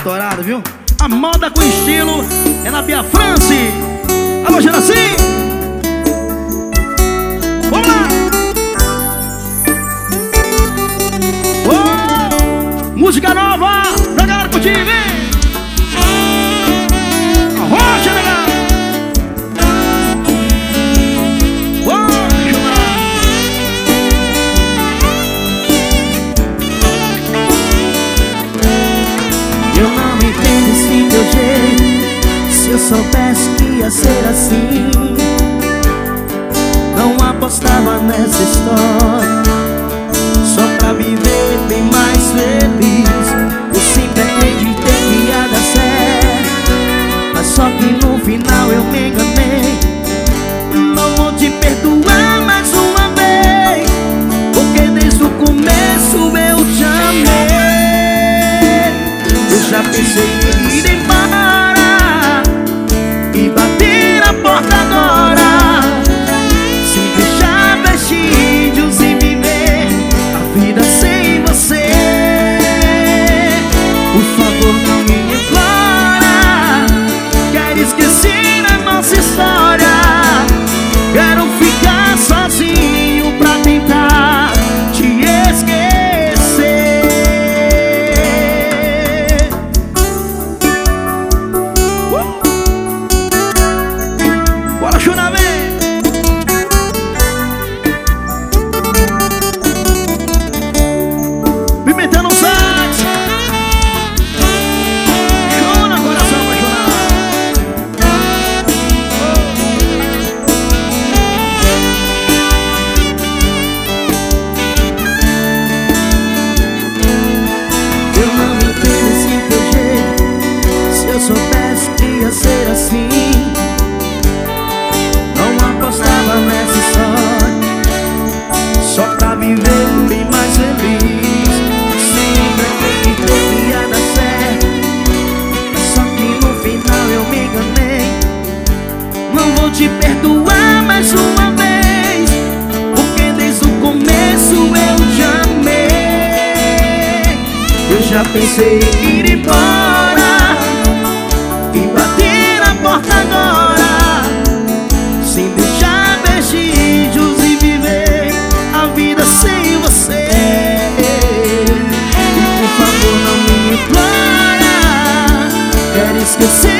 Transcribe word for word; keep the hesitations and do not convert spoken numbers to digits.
estourado, viu? A moda com estilo é na Bia France. Alô, Geraci! Vamos lá! Oh, música nova pra galera curtir, vem! Arrocha, legal! Eu não entendo esse teu jeito. Se eu soubesse que ia ser assim, não apostava nessa história, só pra viver bem mais feliz. Eu sempre acreditei que ia dar certo, mas só que no final eu me enganei. Não vou te perdoar mais uma vez, porque desde o começo eu te amei. Eu já pensei em ir embora e bater a porta agora, sem deixar vestígios e viver a vida sem você. Por favor, não me implora, quero esquecer a nossa história. Quero ficar sozinho pra tentar te esquecer. Bora chorar, vem! Pimentando o sax. Chora, coração, vai chorar. Eu não entendo esse teu jeito. Se eu soubesse que ia ser assim, não apostava nessa história, só pra viver bem mais feliz. Sempre acreditei que ia dar certo, mas só que no final eu me enganei. Não vou te perdoar mais uma vez, porque desde o começo eu te amei. Eu já pensei em ir embora e bater a porta agora, sem deixar vestígios e viver a vida sem você. E por favor, não me implora, quero esquecer